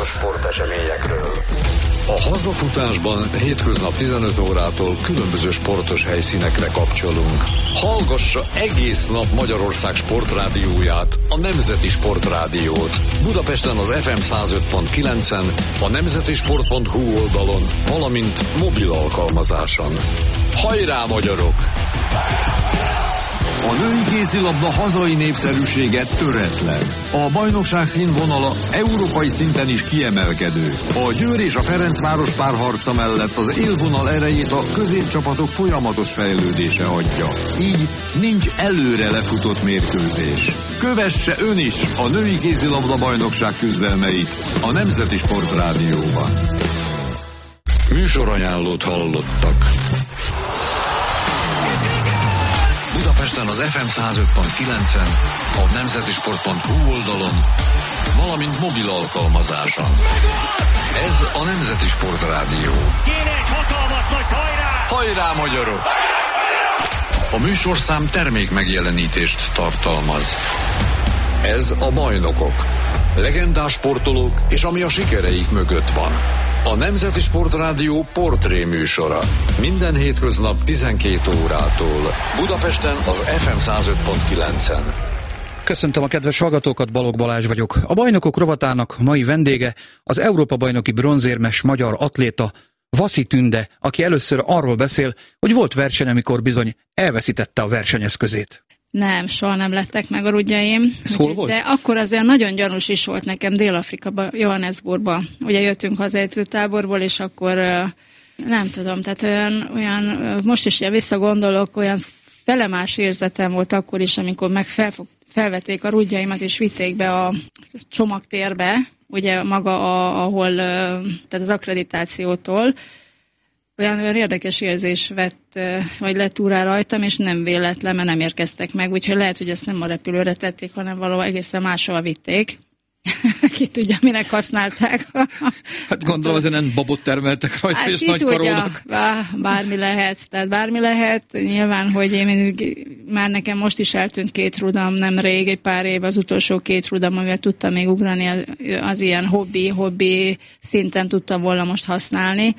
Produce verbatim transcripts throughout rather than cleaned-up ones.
legfontosabb sporteseményekről. A hazafutásban hétköznap tizenöt órától különböző sportos helyszínekre kapcsolunk. Hallgassa egész nap Magyarország sportrádióját, a Nemzeti Sportrádiót. Budapesten az ef em száz öt pont kilencen, a nemzeti sport pont hu oldalon, valamint mobil alkalmazáson. Hajrá, magyarok! A női kézilabda hazai népszerűsége töretlen. A bajnokság színvonala európai szinten is kiemelkedő. A Győr és a Ferencváros párharca mellett az élvonal erejét a középcsapatok folyamatos fejlődése adja. Így nincs előre lefutott mérkőzés. Kövesse ön is a női kézilabda bajnokság küzdelmeit a Nemzeti Sportrádióban. Műsorajánlót hallottak. Budapesten az ef em száz öt pont kilencen, a nemzeti sport pont hu oldalon, valamint mobil alkalmazáson. Ez a Nemzeti Sportrádió. Kéne egy hatalmas nagy hajrá! Hajrá, magyarok! A műsorszám termék megjelenítést tartalmaz. Ez a Bajnokok. Legendás sportolók és ami a sikereik mögött van. A Nemzeti Sportrádió portré műsora. Minden hétköznap tizenkét órától. Budapesten az ef em száz öt pont kilencen. Köszöntöm a kedves hallgatókat, Balogh Balázs vagyok. A Bajnokok rovatának mai vendége az Európa-bajnoki bronzérmes magyar atléta Vaszi Tünde, aki először arról beszél, hogy volt verseny, amikor bizony elveszítette a versenyeszközét. Nem, soha nem lettek meg a rudjaim. Ez hol volt? De akkor azért nagyon gyanús is volt nekem Dél-Afrikában, Johannesburgban. Ugye jöttünk haza edzőtáborból, és akkor nem tudom, tehát olyan, olyan most is visszagondolok, olyan felemás érzetem volt akkor is, amikor meg felfog, felvették a rudjaimat, és vitték be a csomagtérbe, ugye maga, a, ahol, tehát az akkreditációtól. Olyan, olyan érdekes érzés vett, vagy lett úrá rajtam, és nem véletlen, mert nem érkeztek meg, úgyhogy lehet, hogy ezt nem a repülőre tették, hanem valahol egészen máshova vitték. Ki tudja, minek használták. Hát gondolom, azért nem babot termeltek rajta, hát és nagy tudja, karónak. Bármi lehet, tehát bármi lehet. Nyilván, hogy én mindig, már nekem most is eltűnt két rudam, nem rég, egy pár év az utolsó két rudam, amivel tudtam még ugrani, az, az ilyen hobbi, hobbi szinten tudtam volna most használni.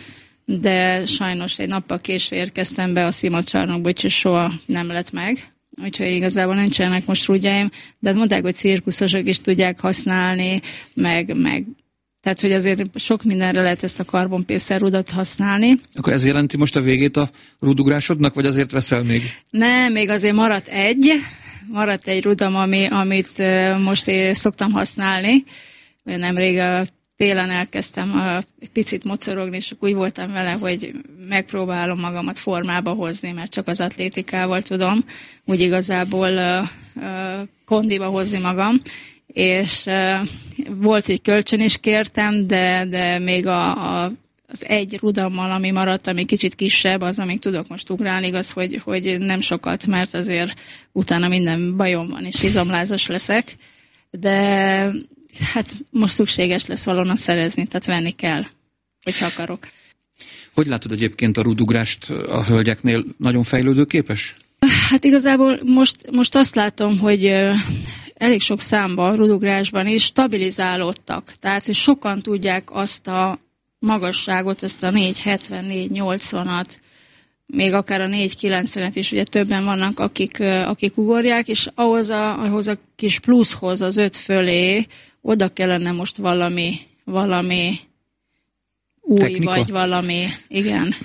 De sajnos egy nappal késve érkeztem be a szimatcsarnokba, úgyhogy soha nem lett meg. Úgyhogy igazából nincsenek most rudjaim, de mondták, hogy cirkuszosok is tudják használni, meg, meg tehát, hogy azért sok mindenre lehet ezt a karbonpészer rudat használni. Akkor ez jelenti most a végét a rudugrásodnak, vagy azért veszel még? Nem, még azért maradt egy, maradt egy rudam, ami, amit most én szoktam használni. Nemrég a télen elkezdtem a picit mocorogni, és úgy voltam vele, hogy megpróbálom magamat formába hozni, mert csak az atlétikával tudom, úgy igazából uh, uh, kondiba hozni magam, és uh, volt egy kölcsön is kértem, de, de még a, a, az egy rudammal, ami maradt, ami kicsit kisebb, az, amíg tudok most ugrálni, igaz, hogy, hogy nem sokat, mert azért utána minden bajom van, és izomlázas leszek, de hát most szükséges lesz valóban szerezni, tehát venni kell, hogyha akarok. Hogy látod egyébként a rudugrást a hölgyeknél? Nagyon fejlődőképes? Hát igazából most, most azt látom, hogy elég sok számban, rudugrásban is stabilizálódtak. Tehát, hogy sokan tudják azt a magasságot, ezt a négy hetven, négy nyolcvanat, még akár a négy kilencvenet is, ugye többen vannak, akik, akik ugorják, és ahhoz a, ahhoz a kis pluszhoz, az öt fölé oda kellene most valami, valami új, technika? Vagy valami, igen.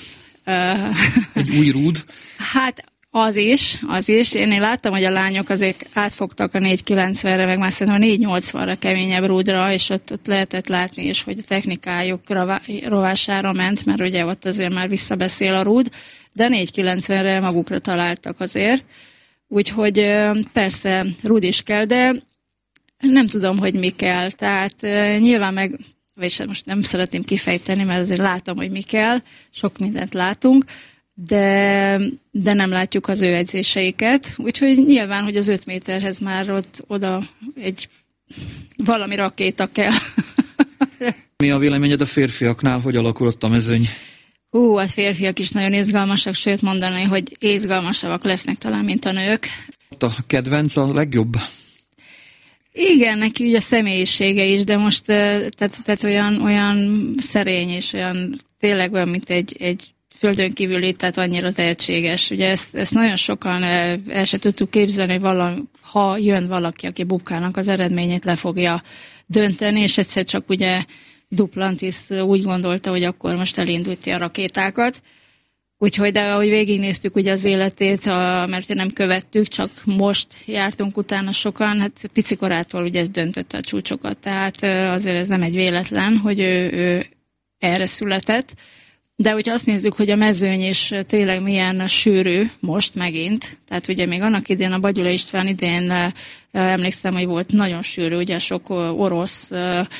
Egy új rúd? Hát az is, az is. Én, én láttam, hogy a lányok azért átfogtak a négy kilencvenre, meg már szerintem a négy nyolcvanra keményebb rúdra, és ott, ott lehetett látni is, hogy a technikájuk rová, rovására ment, mert ugye ott azért már visszabeszél a rúd, de négy kilencvenre magukra találtak azért. Úgyhogy persze rúd is kell, de nem tudom, hogy mi kell. Tehát nyilván meg, vagyis most nem szeretném kifejteni, mert azért látom, hogy mi kell, sok mindent látunk, de, de nem látjuk az ő edzéseiket. Úgyhogy nyilván, hogy az öt méterhez már ott oda egy valami rakéta kell. Mi a véleményed a férfiaknál, hogy alakulott a mezőny? Hú, a férfiak is nagyon izgalmasak, sőt mondani, hogy izgalmasabbak lesznek talán, mint a nők. A kedvenc a legjobb? Igen, neki ugye a személyisége is, de most tehát, tehát olyan, olyan szerény és olyan tényleg olyan, mint egy, egy földön kívüli, tehát annyira tehetséges. Ugye ezt, ezt nagyon sokan el se tudtuk képzelni, hogy vala, ha jön valaki, aki Bubkának az eredményét le fogja dönteni, és egyszer csak ugye Duplantis úgy gondolta, hogy akkor most elindulti a rakétákat. Úgyhogy, de ahogy végignéztük ugye az életét, a, mert nem követtük, csak most jártunk utána sokan, hát picikorától ugye döntötte a csúcsokat, tehát azért ez nem egy véletlen, hogy ő, ő erre született. De hogyha azt nézzük, hogy a mezőny is tényleg milyen sűrű most megint, tehát ugye még annak idén, a Bagyula István idén emlékszem, hogy volt nagyon sűrű, ugye sok orosz,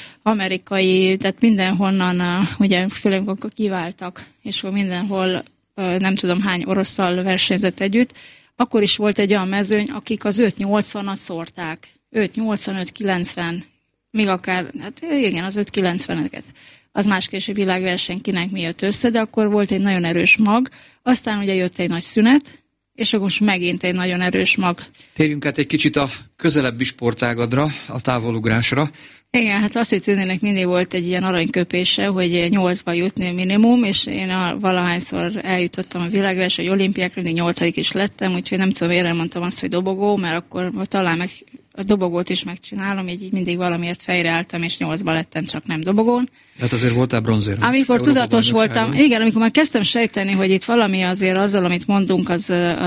amerikai, tehát mindenhonnan, ugye főleg akkor kiváltak, és mindenhol nem tudom hány orosszal versenyzett együtt, akkor is volt egy olyan mezőny, akik az öt nyolcvanat szórták. öt nyolcvan, öt kilencven, még akár, hát igen, az öt kilencveneket. Az más később világverseny kinek mi jött össze, de akkor volt egy nagyon erős mag, aztán ugye jött egy nagy szünet, és akkor most megint egy nagyon erős mag. Térjünk át egy kicsit a közelebbi sportágadra, a távolugrásra. Igen, hát azt, hogy tűnének mindig volt egy ilyen aranyköpése, hogy nyolcba jutni minimum, és én a, valahányszor eljutottam a világverseny, hogy olimpiákra, mindig nyolcadik is lettem, úgyhogy nem tudom, miért mondtam azt, hogy dobogó, mert akkor talán meg a dobogót is megcsinálom, így, így mindig valamiért fejre álltam, és nyolcba lettem, csak nem dobogón. Tehát azért voltál bronzérmes. Amikor Európa tudatos voltam, igen, amikor már kezdtem sejteni, hogy itt valami azért azzal, amit mondunk, az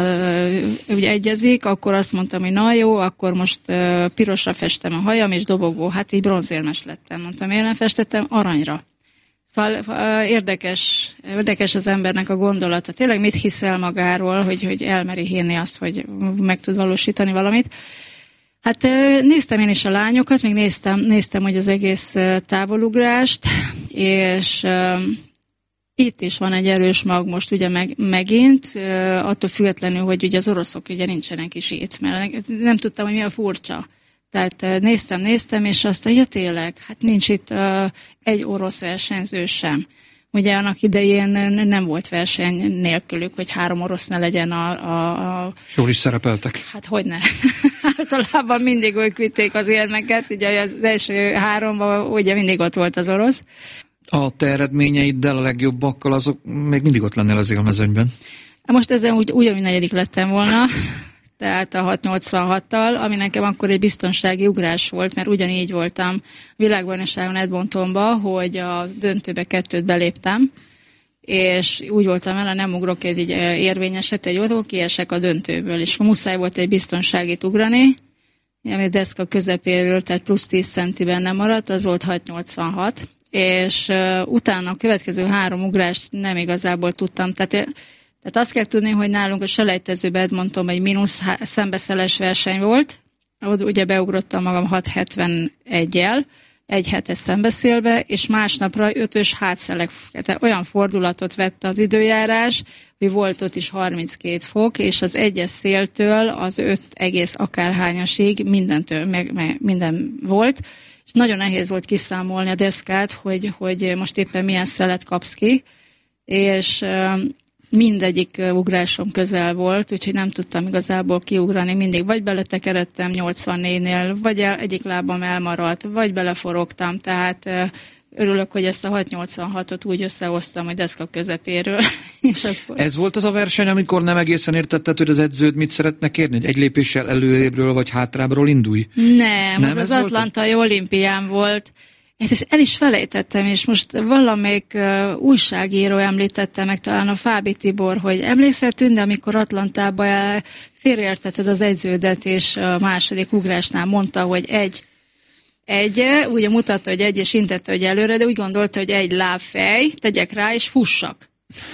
uh, ugye egyezik, akkor azt mondtam, hogy na jó, akkor most uh, pirosra festem a hajam, és dobogó, hát így bronzérmes lettem. Mondtam, én nem festettem aranyra. Szóval uh, érdekes, érdekes az embernek a gondolata. Tényleg mit hiszel magáról, hogy, hogy elmeri hinni azt, hogy meg tud valósítani valamit. Hát néztem én is a lányokat, még néztem, néztem hogy az egész távolugrást, és uh, itt is van egy erős mag most ugye meg, megint, uh, attól függetlenül, hogy ugye az oroszok ugye nincsenek is itt, mert nem tudtam, hogy mi a furcsa. Tehát uh, néztem, néztem, és azt mondja, ja, tényleg, hát nincs itt uh, egy orosz versenyző sem. Ugye annak idején nem volt verseny nélkülük, hogy három orosz ne legyen a... a, a... Jól is szerepeltek. Hát hogyne. Általában mindig ők vitték az érmeket, ugye az első háromban ugye mindig ott volt az orosz. A te eredményeiddel, a legjobbakkal azok még mindig ott lennél az élmezőnyben? Most ezen úgy ugyanúgy negyedik lettem volna, tehát a hat nyolcvanhattal, ami nekem akkor egy biztonsági ugrás volt, mert ugyanígy voltam világbajnokságon Edmontonba, hogy a döntőbe kettőt beléptem, és úgy voltam vele, nem ugrok egy érvényeset, egy oldal, kiesek a döntőből, és muszáj volt egy biztonságit ugrani, ami a deszka közepéről, tehát plusz tíz centiben nem maradt, az volt hat nyolcvanhat, és uh, utána a következő három ugrást nem igazából tudtam, tehát Tehát azt kell tudni, hogy nálunk a selejtezőben Edmontonban egy mínusz szembeszeles verseny volt, ott ugye beugrottam magam hat hetvenegyel, egy hetes szembeszélbe, és másnapra ötös hátszelek, olyan fordulatot vette az időjárás, hogy volt ott is harminckét fok, és az egyes széltől az öt egész akárhányasig mindentől, meg, meg, minden volt, és nagyon nehéz volt kiszámolni a deszkát, hogy, hogy most éppen milyen szelet kapsz ki, és mindegyik ugrásom közel volt, úgyhogy nem tudtam igazából kiugrani. Mindig vagy beletekeredtem nyolcvannégynél, vagy el, egyik lábam elmaradt, vagy beleforogtam, tehát örülök, hogy ezt a hat nyolcvanhatot úgy összehoztam, hogy deszka közepéről. És akkor... Ez volt az a verseny, amikor nem egészen értetted, hogy az edződ mit szeretne kérni? Hogy egy lépéssel előrébről vagy hátrábról indulj? Nem, nem az az atlantai olimpián volt. Ezt el is felejtettem, és most valamelyik uh, újságíró említette meg, talán a Fábi Tibor, hogy emlékszel, Tünde, amikor Atlantában félreértetted az edződet, és a második ugrásnál mondta, hogy egy, egy, ugye mutatta, hogy egy, és intette, hogy előre, de úgy gondolta, hogy egy lábfej, tegyek rá, és fussak.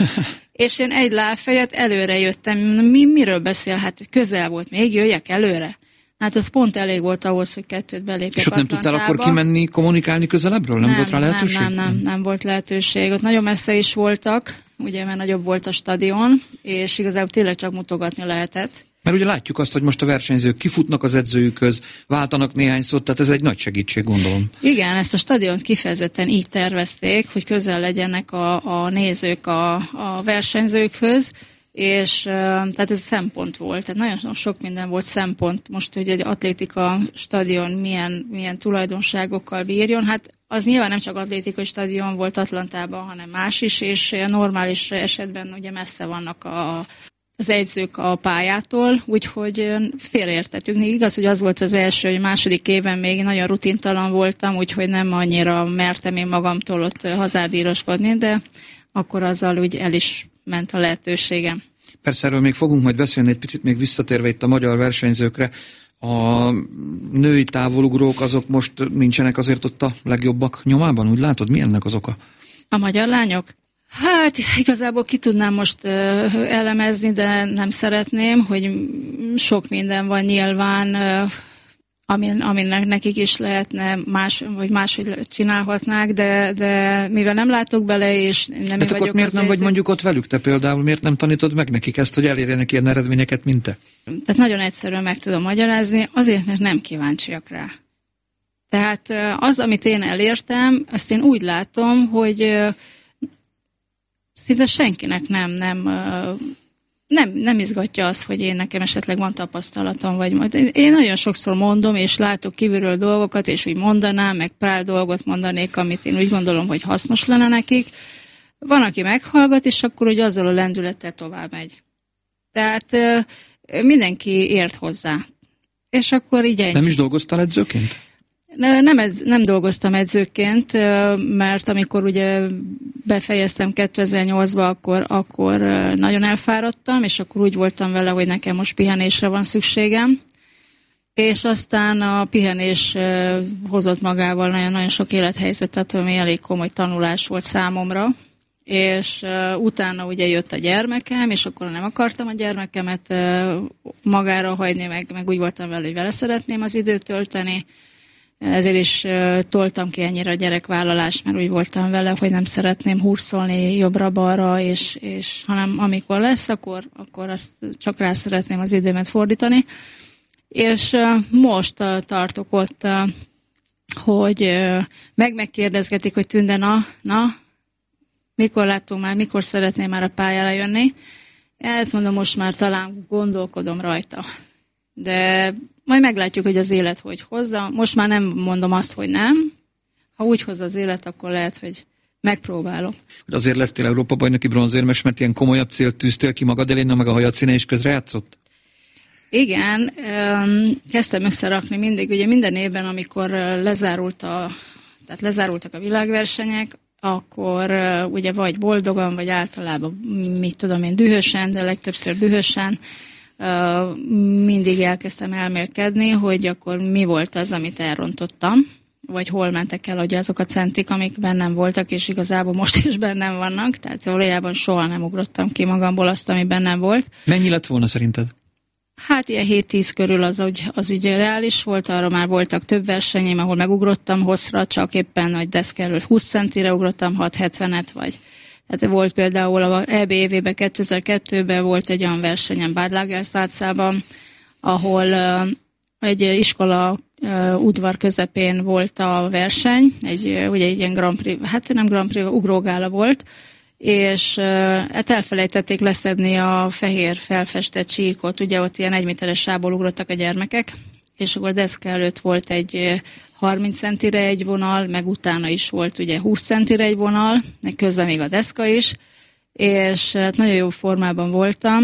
És én egy lábfejet előre jöttem. Mi, miről beszél? Hát közel volt, még jöjjek előre. Hát az pont elég volt ahhoz, hogy kettőt belépjek És ott nem tudtál akkor kimenni, kommunikálni közelebbről? Nem, nem volt rá lehetőség? Nem, nem, nem, nem volt lehetőség. Ott nagyon messze is voltak, ugye, mert nagyobb volt a stadion, és igazából tényleg csak mutogatni lehetett. Mert ugye látjuk azt, hogy most a versenyzők kifutnak az edzőjükhöz, váltanak néhány szót, tehát ez egy nagy segítség, gondolom. Igen, ezt a stadiont kifejezetten így tervezték, hogy közel legyenek a, a nézők a, a versenyzőkhöz, és tehát ez szempont volt, tehát nagyon sok minden volt szempont. Most, hogy egy atlétika stadion milyen, milyen tulajdonságokkal bírjon, hát az nyilván nem csak atlétikai stadion volt Atlantában, hanem más is, és normális esetben ugye messze vannak a, az edzők a pályától, úgyhogy félreértettük. Igaz, hogy az volt az első, hogy második éven még nagyon rutintalan voltam, úgyhogy nem annyira mertem én magamtól ott hazárdíroskodni, de akkor azzal úgy el is ment a lehetőségem. Persze erről még fogunk majd beszélni, egy picit még visszatérve itt a magyar versenyzőkre. A női távolugrók azok most nincsenek azért ott a legjobbak nyomában, úgy látod? Mi ennek az oka? A magyar lányok? Hát igazából ki tudnám most uh, elemezni, de nem szeretném, hogy sok minden van nyilván, uh, amin, aminek nekik is lehetne más, vagy máshogy csinálhatnák, de, de mivel nem látok bele, és nem hát én vagyok miért nem vagy mondjuk ott velük? Te például miért nem tanítod meg nekik ezt, hogy elérjenek ilyen eredményeket, mint te? Tehát nagyon egyszerűen meg tudom magyarázni, azért, mert nem kíváncsiak rá. Tehát az, amit én elértem, azt én úgy látom, hogy szinte senkinek nem, nem, nem, nem izgatja az, hogy én nekem esetleg van tapasztalatom, vagy majd. Én nagyon sokszor mondom, és látok kívülről dolgokat, és úgy mondanám, meg pár dolgot mondanék, amit én úgy gondolom, hogy hasznos lenne nekik. Van, aki meghallgat, és akkor úgy azzal a lendülettel tovább megy. Tehát mindenki ért hozzá. És akkor így ennyi. Nem is dolgoztál edzőként? Nem, ez, nem dolgoztam edzőként, mert amikor ugye befejeztem kétezer-nyolcban, akkor, akkor nagyon elfáradtam, és akkor úgy voltam vele, hogy nekem most pihenésre van szükségem. És aztán a pihenés hozott magával nagyon-nagyon sok élethelyzetet, ami elég komoly tanulás volt számomra. És utána ugye jött a gyermekem, és akkor nem akartam a gyermekemet magára hagyni, meg, meg úgy voltam vele, hogy vele szeretném az időt tölteni. Ezért is uh, toltam ki ennyire a gyerekvállalást, mert úgy voltam vele, hogy nem szeretném hurcolni jobbra-balra, és, és hanem amikor lesz, akkor, akkor azt csak rá szeretném az időmet fordítani. És uh, most uh, tartok ott, uh, hogy uh, meg megkérdezgetik, hogy Tünde, na, na, mikor láttunk már, mikor szeretném már a pályára jönni. Hát mondom, most már talán gondolkodom rajta. De majd meglátjuk, hogy az élet hogy hozza. Most már nem mondom azt, hogy nem. Ha úgy hozza az élet, akkor lehet, hogy megpróbálom. Azért lettél Európa-bajnoki bronzérmes, mert ilyen komolyabb célt tűztél ki magad elé, meg a hajad színe is közrejátszott? Igen, kezdtem összerakni mindig. Ugye minden évben, amikor lezárult a, tehát lezárultak a világversenyek, akkor ugye vagy boldogan, vagy általában, mit tudom én, dühösen, de legtöbbször dühösen, Uh, mindig elkezdtem elmélkedni, hogy akkor mi volt az, amit elrontottam, vagy hol mentek el ugye azok a centik, amik bennem voltak, és igazából most is bennem vannak, tehát valójában soha nem ugrottam ki magamból azt, ami bennem volt. Mennyi lett volna szerinted? Hát ilyen hét-tíz körül az, az ugye reális volt, arra már voltak több versenyém, ahol megugrottam hosszra, csak éppen, hogy deszkerről húsz centire ugrottam, hat hetvenet, vagy tehát volt például a é bé évében kétezer-kettőben volt egy olyan versenyem Bad Lagerszátszában, ahol uh, egy iskola uh, udvar közepén volt a verseny, egy, uh, ugye egy ilyen Grand Prix, hát nem Grand Prix, ugrógála volt, és uh, hát elfelejtették leszedni a fehér felfestett csíkot, ugye ott ilyen egyméteres sávból ugrottak a gyermekek, és akkor deszka előtt volt egy harminc centire egy vonal, meg utána is volt ugye húsz centire egy vonal, meg közben még a deszka is, és hát nagyon jó formában voltam,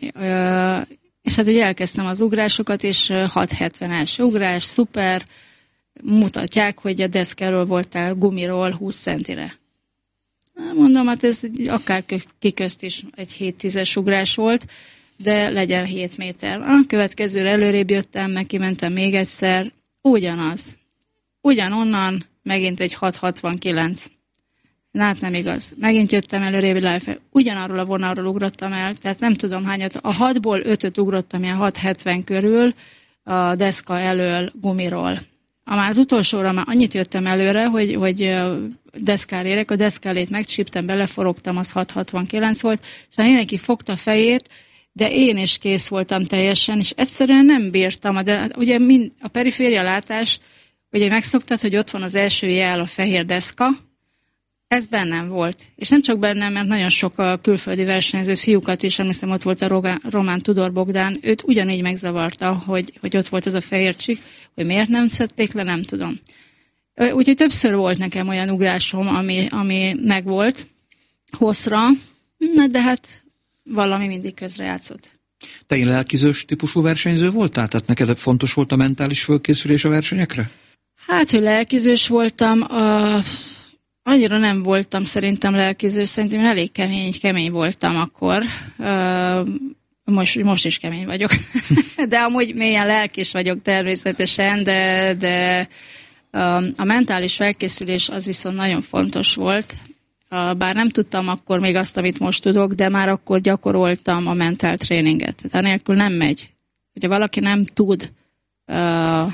és hát ugye elkezdtem az ugrásokat, és hat hetvenes ugrás, szuper, mutatják, hogy a deszkáról voltál gumiról húsz centire. Mondom, hát ez akár kiközt is egy hét-tízes ugrás volt, de legyen hét méter. A következőre előrébb jöttem, meg kimentem még egyszer, ugyanaz. Ugyanonnan megint egy hat hatvankilenc. Hát nem igaz. Megint jöttem előrébb live, ugyanarról a vonalról ugrottam el, tehát nem tudom hányat. A hatból ötöt ugrottam ilyen hat hetven körül a deszka elől gumiról. A már az utolsóra már annyit jöttem előre, hogy, hogy deszkára érek, a deszkálét megcsíptem, beleforogtam, az hat hatvankilenc volt, és mindenki fogta a fejét, de én is kész voltam teljesen, és egyszerűen nem bírtam. De ugye mind, a periféria látás, ugye megszoktad, hogy ott van az első jel, a fehér deszka, Ez bennem volt. És nem csak bennem, mert nagyon sok a külföldi versenyző fiúkat is, emlékszem, ott volt a Rogán, Román Tudor Bogdán, őt ugyanígy megzavarta, hogy, hogy ott volt az a fehér csík, hogy miért nem szedték le, nem tudom. Úgyhogy többször volt nekem olyan ugrásom, ami, ami megvolt hosszra, de hát valami mindig közrejátszott. Te én lelkizős típusú versenyző voltál? Tehát neked fontos volt a mentális fölkészülés a versenyekre? Hát, hogy lelkizős voltam, uh, annyira nem voltam szerintem lelkizős, szerintem én elég kemény, kemény voltam akkor. Uh, most, most is kemény vagyok. De amúgy mélyen lelkis vagyok természetesen, de, de uh, a mentális felkészülés az viszont nagyon fontos volt. Uh, bár nem tudtam akkor még azt, amit most tudok, de már akkor gyakoroltam a mental tréninget. Tehát anélkül nem megy. Hogyha valaki nem tud uh,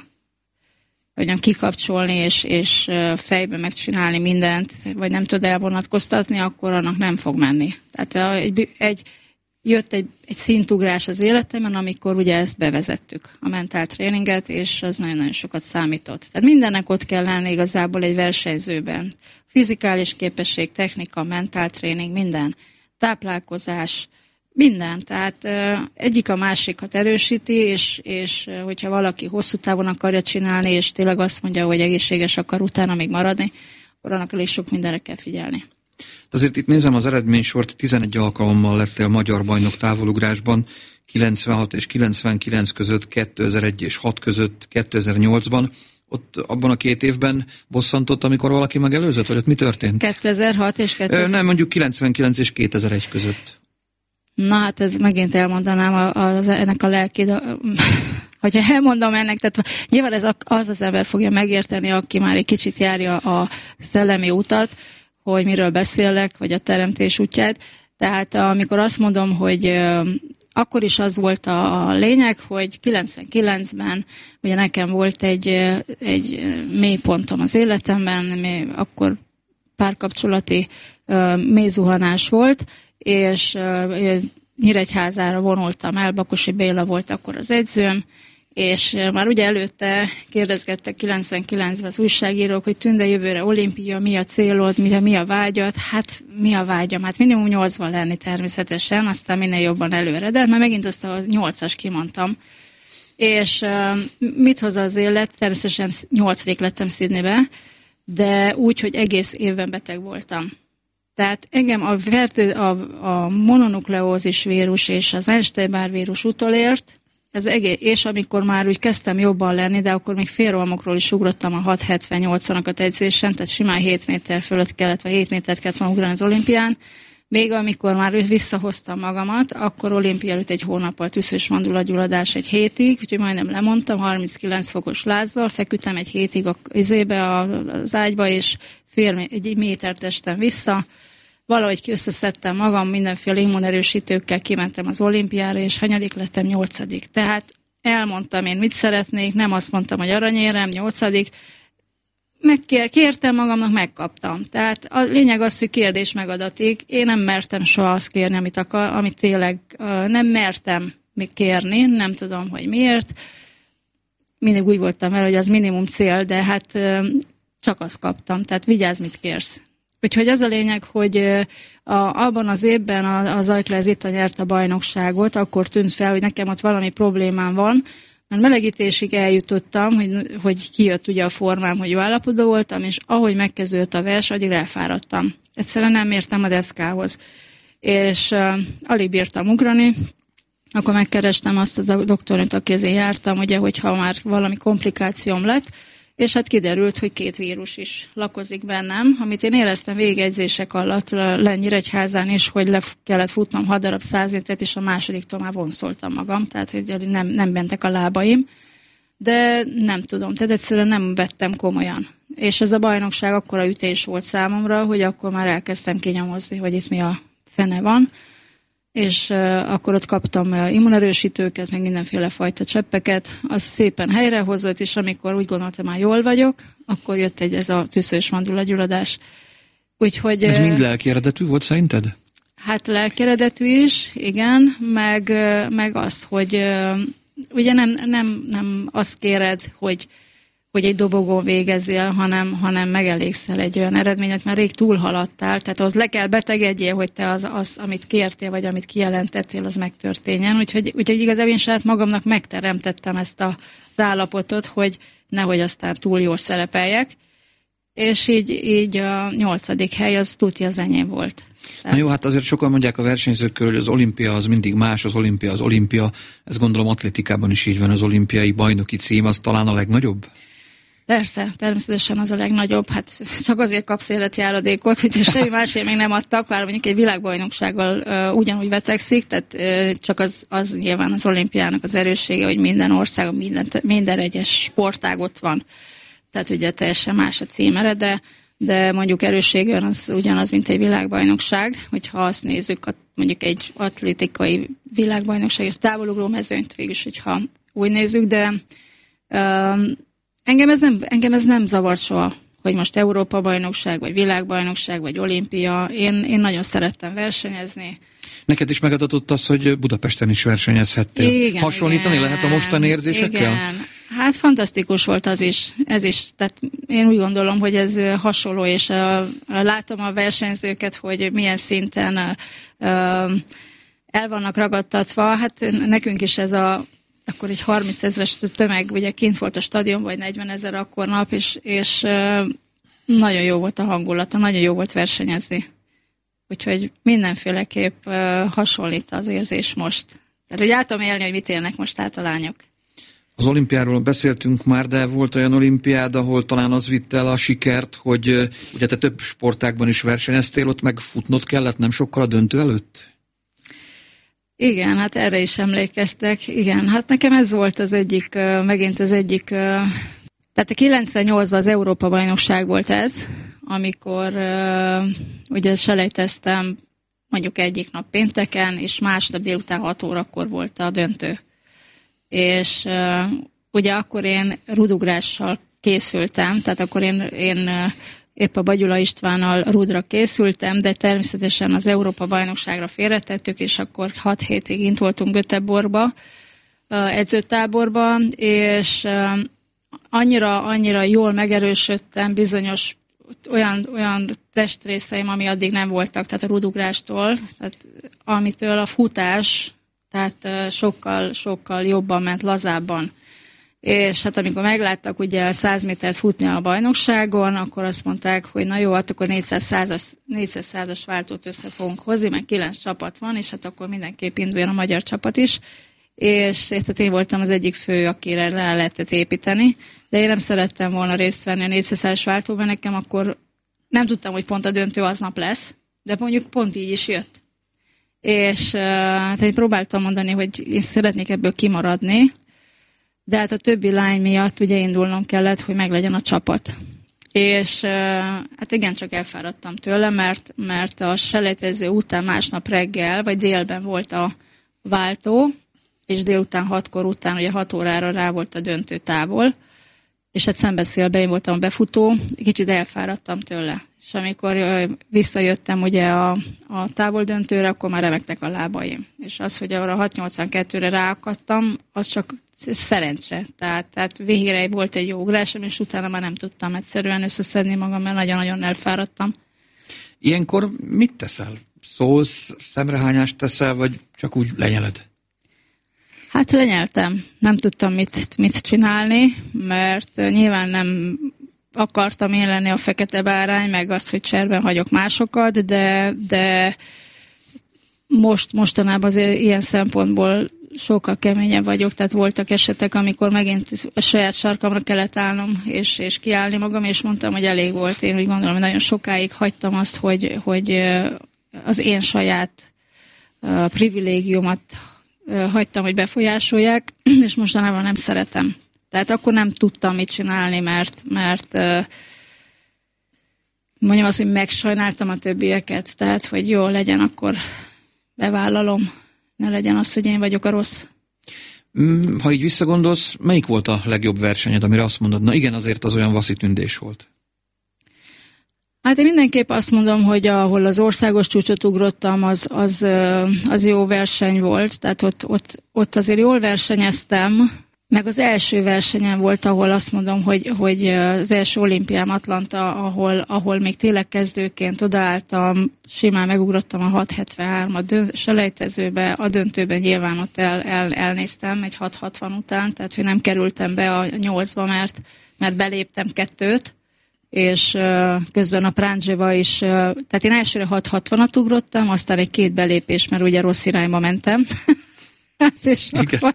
hogyan kikapcsolni és, és fejbe megcsinálni mindent, vagy nem tud elvonatkoztatni, akkor annak nem fog menni. Tehát egy, egy, jött egy, egy szintugrás az életemben, amikor ugye ezt bevezettük, a mentál tréninget, és az nagyon-nagyon sokat számított. Tehát mindennek ott kell lenni igazából egy versenyzőben. Fizikális képesség, technika, mentál tréning, minden. Táplálkozás, minden. Tehát uh, egyik a másikat erősíti, és, és uh, hogyha valaki hosszú távon akarja csinálni, és tényleg azt mondja, hogy egészséges akar utána még maradni, akkor annak elég sok mindenre kell figyelni. Azért itt nézem az eredménysort, tizenegy alkalommal lettél magyar bajnok távolugrásban, kilencvenhat és kilencvenkilenc között, kétezer-egy és hat között, kétezer-nyolcban. Ott abban a két évben bosszantott, amikor valaki megelőzött, vagy ott mi történt? kétezer-hat és kétezer... Nem, mondjuk kilencvenkilenc és kétezer-egy között. Na hát ez megint elmondanám az, ennek a lelkét, hogyha elmondom ennek, tehát nyilván ez az az ember fogja megérteni, aki már egy kicsit járja a szellemi utat, hogy miről beszélek, vagy a teremtés útját. Tehát amikor azt mondom, hogy akkor is az volt a, a lényeg, hogy kilencvenkilencben ugye nekem volt egy, egy mély pontom az életemben, mély, akkor párkapcsolati mély zuhanás volt, és Nyíregyházára vonultam el, Bakosi Béla volt akkor az edzőm, és már ugye előtte kérdezgettek kilencvenkilencben az újságírók, hogy Tünde, jövőre olimpia, mi a célod, mi, mi a vágyad? Hát mi a vágyam? Hát minimum nyolcban lenni természetesen, aztán minél jobban előre. De már megint azt a nyolcas kimondtam. És mit hoz az élet? Természetesen nyolcadik lettem Sydneybe, de úgy, hogy egész évben beteg voltam. Tehát engem a, fertő, a, a mononukleózis vírus és az Epstein-Barr vírus utolért, ez egész, és amikor már úgy kezdtem jobban lenni, de akkor még félrohamokról is ugrottam a hat hetven-nyolcvanakat edzésen, tehát simán hét méter fölött kellett, vagy hét métert kellett volna ugrani az olimpián. Még amikor már visszahoztam magamat, akkor olimpia előtt egy hónappal tüszős mandulagyulladás egy hétig, úgyhogy majdnem lemondtam, harminckilenc fokos lázzal, feküdtem egy hétig a, izébe, az ágyba, és fél egy métert estem vissza. Valahogy összeszedtem magam, mindenféle immunerősítőkkel kimentem az olimpiára, és hanyadik lettem? Nyolcadik. Tehát elmondtam én, mit szeretnék, nem azt mondtam, hogy aranyérem, nyolcadik. Megkértem magamnak, megkaptam. Tehát a lényeg az, hogy kérdés megadatik. Én nem mertem soha azt kérni, amit, akar, amit tényleg uh, nem mertem még kérni, nem tudom, hogy miért. Mindig úgy voltam vele, hogy az minimum cél, de hát uh, csak azt kaptam. Tehát vigyázz, mit kérsz. Úgyhogy az a lényeg, hogy a, abban az évben az Ajkler Zita nyert a bajnokságot, akkor tűnt fel, hogy nekem ott valami problémám van, mert melegítésig eljutottam, hogy, hogy kijött ugye a formám, hogy jó állapotban voltam, és ahogy megkezdődött a vers, addig elfáradtam. Egyszerűen nem értem a deszkához. És uh, alig bírtam ugrani, akkor megkerestem azt az a doktornőt, akihez jártam, ugye, hogyha már valami komplikációm lett, és hát kiderült, hogy két vírus is lakozik bennem, amit én éreztem végegyzések alatt Nyíregyházán is, hogy le kellett futnom hat darab száz métert, és a másodiktól már vonszoltam magam, tehát hogy nem, nem mentek a lábaim, de nem tudom, tehát egyszerűen nem vettem komolyan. És ez a bajnokság akkora ütés volt számomra, hogy akkor már elkezdtem kinyomozni, hogy itt mi a fene van, és uh, akkor ott kaptam uh, immunerősítőket, meg mindenféle fajta cseppeket, az szépen helyrehozott, és amikor úgy gondoltam, már jól vagyok, akkor jött egy ez a tüszős mandulagyulladás. Úgyhogy... Ez uh, mind lelki eredetű volt szerinted? Hát lelki eredetű is, igen, meg, uh, meg az, hogy uh, ugye nem, nem, nem azt kéred, hogy hogy egy dobogón végezzél, hanem, hanem megelégszel egy olyan eredményet, mert rég túlhaladtál, tehát az le kell betegedjél, hogy te az, az, amit kértél, vagy amit kijelentettél, az megtörténjen. Úgyhogy, úgyhogy igazából én saját magamnak megteremtettem ezt a, az állapotot, hogy nehogy aztán túl jól szerepeljek, és így, így a nyolcadik hely az tuti az enyém volt. Na jó, hát azért sokan mondják a versenyzőkről, hogy az olimpia az mindig más, az olimpia az olimpia. Ez gondolom atlétikában is így van, az olimpiai bajnoki cím, az talán a legnagyobb? Persze, természetesen az a legnagyobb. Hát csak azért kapsz életjáradékot, hogy semmi másért még nem adtak, bár mondjuk egy világbajnoksággal uh, ugyanúgy vetekszik, tehát uh, csak az, az nyilván az olimpiának az erőssége, hogy minden országon, minden, minden egyes sportág ott van. Tehát ugye teljesen más a címere, de de mondjuk erősségön az ugyanaz, mint egy világbajnokság, hogyha azt nézzük, mondjuk egy atlétikai világbajnokság, és távolugró mezőnyt végülis, hogyha úgy nézzük, de um, engem, ez nem, engem ez nem zavart soha, hogy most Európa-bajnokság, vagy világbajnokság, vagy olimpia. Én, én nagyon szerettem versenyezni. Neked is megadatott az, hogy Budapesten is versenyezhettél. Igen, hasonlítani igen, lehet a mostani érzésekkel? Igen. Hát fantasztikus volt az is, ez is. Tehát én úgy gondolom, hogy ez hasonló, és a, látom a versenyzőket, hogy milyen szinten a, a, el vannak ragadtatva. Hát nekünk is ez a, akkor egy harminc ezres tömeg, ugye kint volt a stadion, vagy negyven ezer akkor nap, és, és nagyon jó volt a hangulata, nagyon jó volt versenyezni. Úgyhogy mindenféleképp hasonlít az érzés most. Tehát, hogy át tudom élni, hogy mit élnek most át a lányok. Az olimpiáról beszéltünk már, de volt olyan olimpiád, ahol talán az vitt el a sikert, hogy ugye te több sportágban is versenyeztél, ott meg futnod kellett nem sokkal a döntő előtt? Igen, hát erre is emlékeztek. Igen, hát nekem ez volt az egyik, megint az egyik, tehát a kilencvennyolcban az Európa-bajnokság volt ez, amikor ugye selejteztem mondjuk egyik nap pénteken, és másnap délután hat órakor volt a döntő. És uh, ugye akkor én rudugrással készültem, tehát akkor én, én uh, épp a Bagyula Istvánnal rudra készültem, de természetesen az Európa-bajnokságra félretettük, és akkor hat hétig int voltunk Göteborgba, uh, edzőtáborba, és uh, annyira, annyira jól megerősödtem bizonyos olyan, olyan testrészeim, ami addig nem voltak, tehát a rudugrástól, tehát amitől a futás, tehát sokkal, sokkal jobban ment, lazábban. És hát amikor megláttak ugye száz métert futni a bajnokságon, akkor azt mondták, hogy na jó, hát akkor négyszáz százas váltót össze fogunk hozni, mert kilenc csapat van, és hát akkor mindenképp induljon a magyar csapat is. És tehát én voltam az egyik fő, akire rá lehetett építeni, de én nem szerettem volna részt venni a négyszáz százas váltóban, nekem akkor nem tudtam, hogy pont a döntő aznap lesz, de mondjuk pont így is jött. És uh, én próbáltam mondani, hogy én szeretnék ebből kimaradni, de hát a többi lány miatt ugye indulnom kellett, hogy meglegyen a csapat. És uh, hát igen, csak elfáradtam tőle, mert, mert a selejtező után másnap reggel, vagy délben volt a váltó, és délután hatkor után, ugye hat órára rá volt a döntő távol, és hát szembeszélbe én voltam a befutó, kicsit elfáradtam tőle. És amikor visszajöttem ugye a, a távoldöntőre, akkor már remegtek a lábaim. És az, hogy arra hat nyolcvankettőre ráakadtam, az csak szerencse. Tehát, tehát végre volt egy jó ugrásom, és utána már nem tudtam egyszerűen összeszedni magam, mert nagyon-nagyon elfáradtam. Ilyenkor mit teszel? Szólsz, szemrehányást teszel, vagy csak úgy lenyeled? Hát lenyeltem. Nem tudtam mit, mit csinálni, mert nyilván nem akartam én lenni a fekete bárány, meg az, hogy cserben hagyok másokat, de, de most, mostanában azért ilyen szempontból sokkal keményebb vagyok, tehát voltak esetek, amikor megint a saját sarkamra kellett állnom, és, és kiállni magam, és mondtam, hogy elég volt. Én úgy gondolom, hogy nagyon sokáig hagytam azt, hogy, hogy az én saját uh, privilégiumat uh, hagytam, hogy befolyásolják, és mostanában nem szeretem. Tehát akkor nem tudtam mit csinálni, mert, mert uh, mondjam azt, hogy megsajnáltam a többieket, tehát, hogy jó legyen, akkor bevállalom, ne legyen az, hogy én vagyok a rossz. Ha így visszagondolsz, melyik volt a legjobb versenyed, amire azt mondod, na igen, azért az olyan vaszitündés volt? Hát én mindenképp azt mondom, hogy ahol az országos csúcsot ugrottam, az, az, az jó verseny volt, tehát ott, ott, ott azért jól versenyeztem, Meg az első versenyen volt, ahol azt mondom, hogy, hogy az első olimpiám Atlanta, ahol, ahol még tényleg kezdőként odaálltam, simán megugrottam a hat hetvenhárom a dönt, selejtezőbe, a döntőben nyilván ott el, el, elnéztem egy hat hatvan után, tehát hogy nem kerültem be a nyolcba, mert, mert beléptem kettőt, és uh, közben a Prándzseva is, uh, tehát én elsőre hat hatvanat ugrottam, aztán egy két belépés, mert ugye rossz irányba mentem. hát és akkor,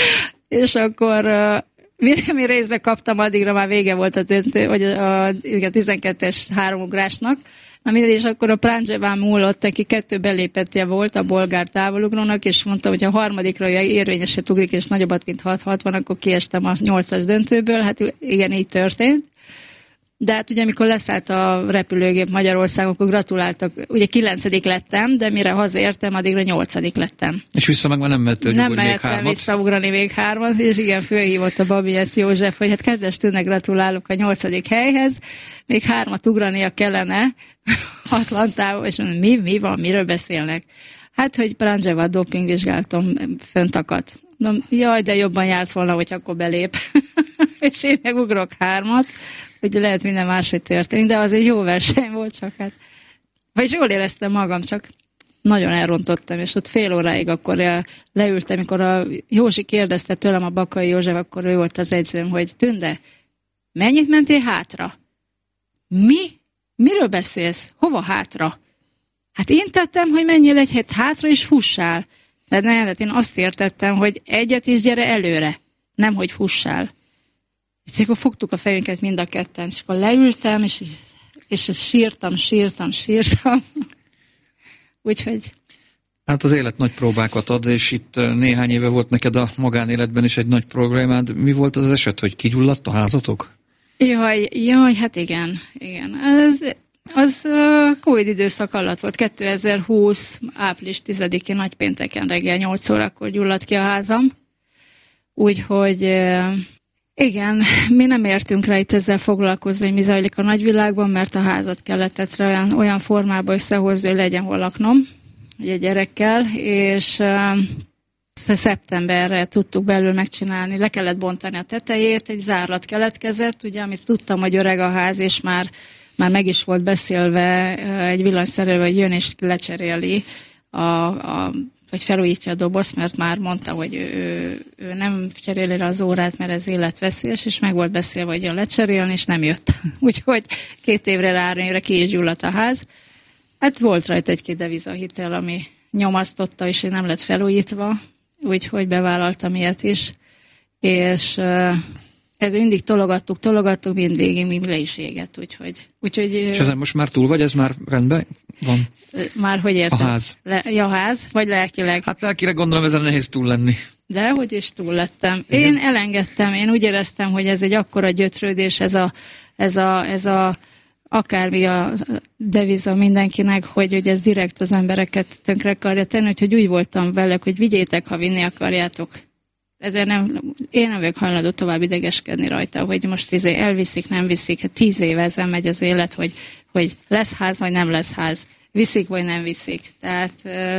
és akkor uh, mi részben kaptam, addigra már vége volt a döntő, vagy a, a, a tizenkettes háromugrásnak. Na mindegy, és akkor a Prándzseván múlott, neki kettő belépetje volt a bolgár távolugrónak, és mondtam, hogy a harmadikra érvényeset ugrik, és nagyobbat, mint hat hatvan, akkor kiestem a nyolcas döntőből. Hát igen, így történt. De hát ugye, amikor leszállt a repülőgép Magyarországon, akkor gratuláltak. Ugye kilencedik lettem, de mire hazaértem, addigra nyolcadik lettem. És vissza meg már nem mehettél Nem nyugodni még mehettem hármat. visszaugrani még hármat, és igen, fölhívott a Babiesz József, hogy hát kedves Tűnnek, gratulálok a nyolcadik helyhez, még hármat ugrania kellene Atlantában, és mondom, mi, mi van, miről beszélnek? Hát, hogy Prándzseva dopingvizsgálaton fönt akadt. Mondom, jaj, de jobban járt volna, hogy akkor belép. és én megugrok hármat, hogy lehet minden máshogy történik, de az egy jó verseny volt, csak hát... Vagyis jól éreztem magam, csak nagyon elrontottam, és ott fél óráig akkor leültem, amikor a Józsi kérdezte tőlem, a Bakai József, akkor ő volt az edzőm, hogy Tünde, mennyit mentél hátra? Mi? Miről beszélsz? Hova hátra? Hát én tettem, hogy menjél egy hét hátra, és fussál. De nem, hát én azt értettem, hogy egyet is gyere előre, nem, hogy fussál. És akkor fogtuk a fejünket mind a ketten, és akkor leültem, és, és sírtam, sírtam, sírtam. Úgyhogy... Hát az élet nagy próbákat ad, és itt néhány éve volt neked a magánéletben is egy nagy problémád. Mi volt az, az eset, hogy kigyulladt a házatok? Jaj, jaj, hát igen, igen. Az, az uh, Covid időszak alatt volt, kétezer-húsz. április tizedikén nagypénteken reggel nyolc órakor gyulladt ki a házam. Úgyhogy... Uh, Igen, mi nem értünk rá itt ezzel foglalkozni, hogy mi zajlik a nagyvilágban, mert a házat kellett olyan, olyan formába összehozni, hogy legyen hol laknom, ugye gyerekkel, és uh, szeptemberre tudtuk belül megcsinálni, le kellett bontani a tetejét, egy zárlat keletkezett, ugye, amit tudtam, hogy öreg a ház, és már, már meg is volt beszélve uh, egy villanyszerelő, hogy jön és lecseréli a, a hogy felújítja a dobozt, mert már mondta, hogy ő, ő nem cseréli az órát, mert ez életveszélyes, és meg volt beszélve, hogy jön lecserélni, és nem jött. Úgyhogy két évre rá ki is gyulladt a ház. Hát volt rajta egy-két devizahitel, ami nyomasztotta, és nem lett felújítva, úgyhogy bevállaltam ilyet is. És ez mindig tologattuk, tologattuk, mindig, mindig le is égett, úgyhogy... úgyhogy és ezen most már túl vagy, ez már rendben van? Már hogy érted? A ház. Le, ja, ház, vagy lelkileg? Hát lelkileg gondolom, ezen nehéz túl lenni. De hogy is túl lettem. Igen. Én elengedtem, én úgy éreztem, hogy ez egy akkora gyötrődés, ez a, ez a, ez a akármi a deviza mindenkinek, hogy, hogy ez direkt az embereket tönkre akarja tenni, úgyhogy úgy voltam velük, hogy vigyétek, ha vinni akarjátok. Ezért nem, én nem vagyok hajlandó tovább idegeskedni rajta, hogy most izé elviszik, nem viszik. Hát tíz éve ezen megy az élet, hogy, hogy lesz ház, vagy nem lesz ház. Viszik, vagy nem viszik. Tehát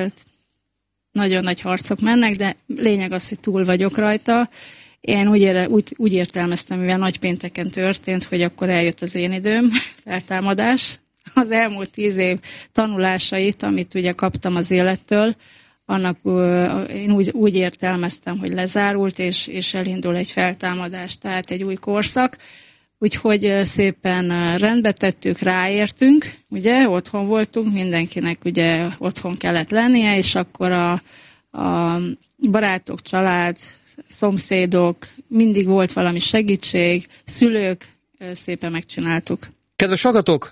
nagyon nagy harcok mennek, de lényeg az, hogy túl vagyok rajta. Én úgy, ére, úgy, úgy értelmeztem, mivel nagypénteken történt, hogy akkor eljött az én időm, feltámadás. Az elmúlt tíz év tanulásait, amit ugye kaptam az élettől, annak uh, én úgy, úgy értelmeztem, hogy lezárult, és, és elindul egy feltámadás, tehát egy új korszak. Úgyhogy uh, szépen uh, rendbe tettük, ráértünk, ugye, otthon voltunk, mindenkinek ugye otthon kellett lennie, és akkor a, a barátok, család, szomszédok, mindig volt valami segítség, szülők, uh, szépen megcsináltuk. Kedves hallgatók,